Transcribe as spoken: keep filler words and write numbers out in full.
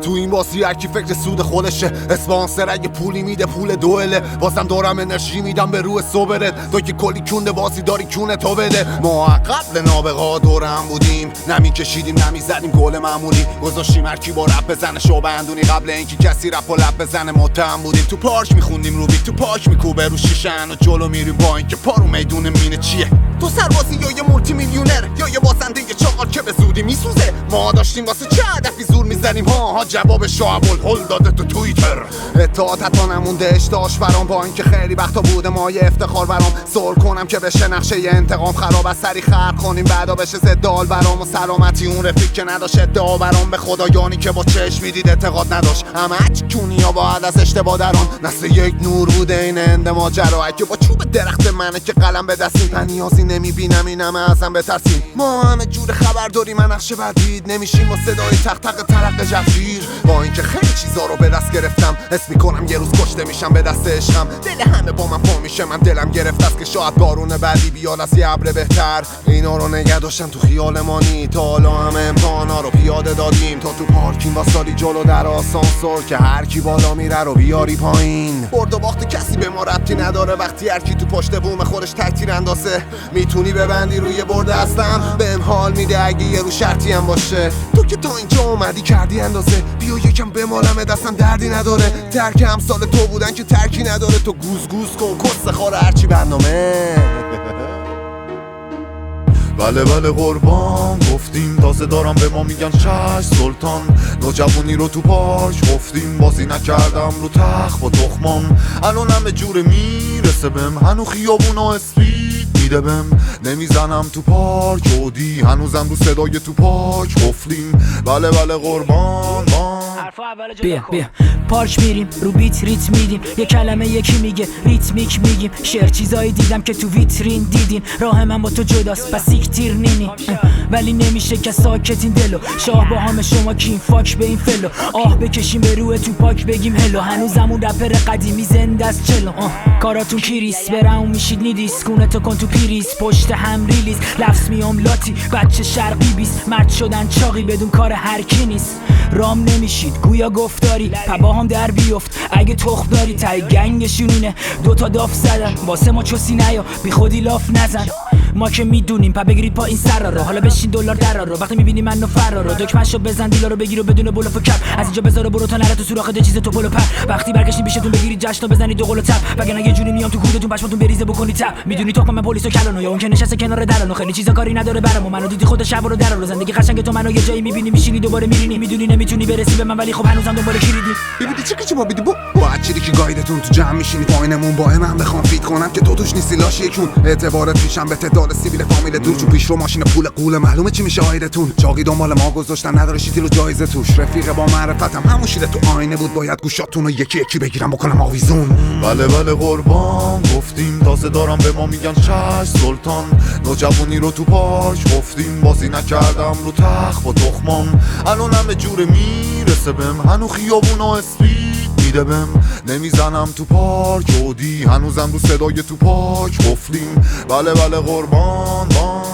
تو این بازی هر کی فکر سود خودشه، اسپانسر اگه پولی میده پول دوئله، بازم دارم انرژی میدم به روح صبرت، تو که کلی کونده بازی داری کونه تو بده. ما قبل نابغا دورم بودیم، نمی کشیدیم نمی زدیم گل معمولی، گذاشتیم هر کی با رپ بزنه شو بندونی، قبل اینکه کسی رپ و لب بزنه متهم بودیم، تو پارک میخوندیم روبیک، تو پارک میکوبه رو شیشن و جلو میریم با اینکه پارو میدون مینه چیه. تو سربازی یا یه مولتی میلیونر یا یه بازنده یه چاقال که به زودی میسوزه، ما داشتیم واسه چه هدفی زور میزنیم ها ها جواب شاه ابوالهول داده تو توییتر. اطاعت حتی نمونده اشتاش برام، با اینکه خیلی وقتا بوده ما یه افتخار برام، سر کنم که بشه نقشه یه انتقام خراب، از سری خرق کنیم بعدا بشه زدال برام، و سلامتی اون رفیق که نداشت ادعا برام، به خدایانی که با چشم میدید اعتقاد نداشت، همه چونیا باید از اشتباه دران، نسل یک نور بوده این اند ماجرا، اگه با چوب درخت منه که قلم به دستیم، من نیازی نمیبینم این همه ازم بترسیم، ما همه جور خبر داریم من نقشه بردید نمیشیم با صدای تق تق ترق جفیر، با اینکه خیلی چیزا رو به دست گرفتم، حس میکنم یه روز کشته میشم به دست عشقم، دل همه با من پا میشه، من دلم گرفت است که شاید بارون بعدی بیاد از یه ابر بهتر، اینا رو نگه داشتم تو خیال مانی، تا حالا همه امتحانا رو پیاده دادیم، تا تو پارکینگ واسادی جلو در آسانسور که هر کی بالا میره رو بیاری پایین، برد و باخت کسی به ما ربطی نداره، وقتی هر کی تو پشت بوم خودش تکتیر اندازه، میتونی ببندی روی برد هستم، بهم حال میده اگه یه رو شرطی هم باشه، تو که تا اینجا اومدی کردی اندازه، بیا یکم بمالم دستم دردی نداره، ترک همسال تو بودن که ترکی نداره، تو گوز گوز کن کس خاره هرچی برنامه. بله بله قربان گفتیم، تازه دارم به ما میگن چش سلطان، نوجوانی رو تو پارک گفتیم، بازی نکردم رو تخت با تخمام، الان همه جوره میرسه بهم، هنو خیابون و اسپید میده بهم، نمیزنم تو پارک اودی، هنوزم رو صدای تو پارک گفتیم، بله بله قربان بان. بیا بیا پارک میریم رو بیت ریت میدیم، یه کلمه یکی میگه ریتمیک میگیم، شعر چیزایی دیدم که تو ویترین دیدین، راه من با تو جداست پس تیر نینی، ولی نمیشه که ساکتین دلو، شاه با همه شما کین فاک به این فلو، آه بکشیم به روی تو پاک بگیم هلو، هنوزمون رپر قدیمی زنده از چلو، کاراتون کیریس برام میشید نیدیس، کونتو کن تو پیریس پشت هم ریلیز، لفظ میام لاتی بچه شرقی بیست، مرد شدن چاقی بدون کار هر کی نیست، رام نمیشید گویا گفتاری، پبا هم در بیفت اگه تخم داری، تای گنگشون اینه دوتا داف زدن، واسه ما چوسی نیا بی خودی لاف نزن، ما که میدونیم پا بگیرید پا این سر رو، حالا بشین دلار در رو، وقتی میبینی منو فرار رو، دکمه‌شو بزن دیلا رو بگیر و بدون بلوف و کپ، از اینجا بذار برو تا نره تو سوراخ ده چیز تو پلو پر، وقتی برگشتین بیشتون بگیرید جشن و بزنید دو قلو تپ، وگرنه یه جوری میام تو کودتون پشماتون بریزه بکنید تپ، میدونی تو من پلیسو کلانو، یا اون که نشسته کنار درانو، خیلی چیزا کاری نداره برامو، منو دیدی خود شب رو در رو، زندگی قشنگ تو منو یه جایی میبینی میشینی دوباره میرینی، میدونی نمیتونی برسی به من ولی خب هنوزم دنبال کلیدی، ببینی چی که ما بیدی بو با چیزی که گایدتون تو جمع میشینی پایینمون، با من بخوام فیت کنم که تو توش نیستی لاش یکون، اعتبارت پیشم به تعداد سیبیل فامیل دور، چون پیش رو ماشین پول قوله معلومه چی میشه آیدتون، چاقی دنبال ما گذاشتن نداره شیتی رو جایزه توش، رفیق با معرفتم همون شیله تو آینه بود، باید گوشاتون رو یکی یکی بگیرم بکنم آویزون. بله بله قربان گفتیم، تازه دارم به ما میگن چش سلطان، نوجوانی رو تو پارک گفتیم، بازی نکردم رو تخت با تخمام، الان همه جوره میرسه بهم، هنو خیابون و اسپید میده بهم، نمیزنم تو پارک اودی، هنوزم رو صدای تو پارک گفتیم، بله بله قربان بان.